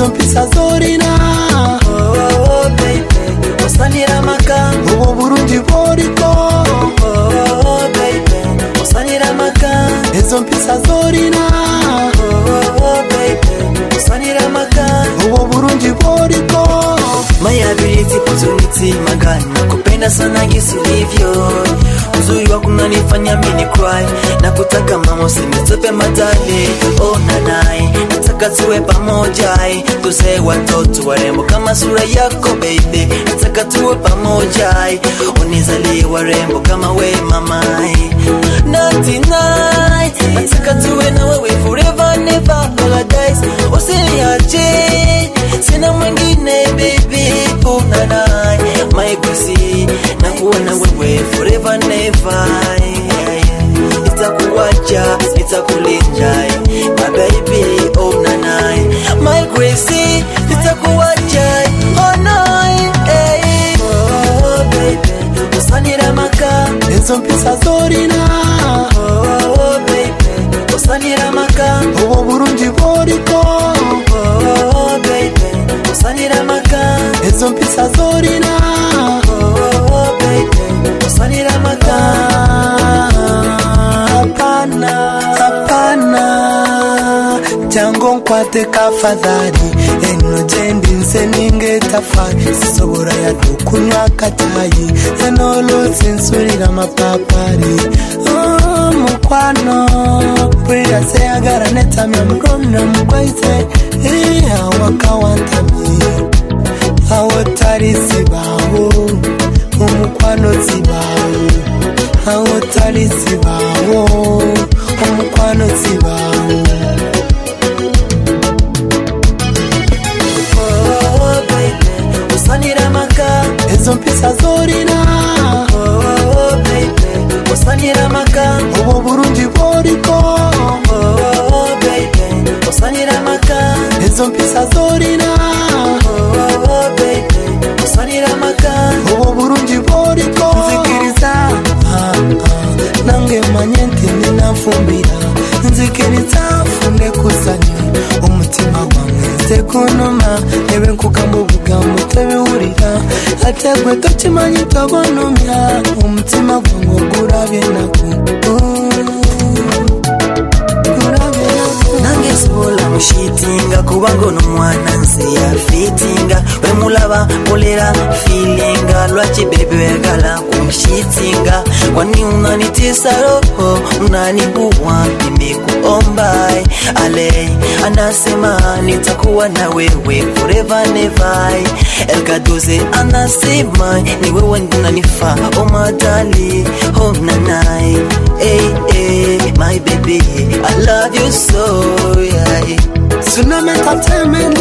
Ezo mpisa zorina Oh baby Osanira maka Uwo Burundi boriko Oh baby Osanira maka Ezo mpisa zorina Oh baby Osanira maka Uwo Burundi boriko My ability opportunity magana kupenda sana gisi ulivyo uzuri wako unanifanya mini cry na kutaka mama usinitope madali oh nanai nataka tuwe pamoja tuzae watoto warembo kama sura yako baby nataka tuwe pamoja unizalie warembo kama we mama naughty night nataka tuwe na wewe forever never paradise usiniache sina mwingine baby oh nanai my gracie na kuona wewe forever never nitakuacha nitakulinda my baby oh nanai my gracie nitakuacha oh nanai oh baby usanira maka Ezo mpisa zorina oh baby usanira maka Uwo Burundi boriko oh baby usanira maka Ezo mpisa zorina oh baby usanira maka Hapana Jango nkwate kafadhali Eno jendi nse ninge tafari Sisobora ya dukunywa katayi Eno lo sensurira mapapari Mukwano Prida se agara neta mi amrona mkwaise Waka wantami Awotari sibawo Umukwano sibawo Awotari sibawo Umukwano sibawo oh baby usanira maka Ezo mpisa zorina oh baby usanira maka Uwo Burundi boriko oh baby usanira maka Ezo mpisa zorina oh baby usanira maka Uwo Burundi boriko Nzikiriza Nange manyenti ninafumbira Nzikiriza funde kusanya Umutima wange sekunuma Ebe nkuka mu bugambo tebiwurira Ategwe tokimanyi tobonomya Umutima wange gurabye naku nange sobola mushitinga kubango no mwana nsi ya fitinga we mulaba mulera feelinga lwachi baby wegala kumshitinga kwani unanitisa roho unanibuwa nimekuomba ale anasema nitakuwa na wewe forever never elgadoze anasema ni wewe unanifaa oh madali oh nanai my baby I love you so yeah Tsunami entertainment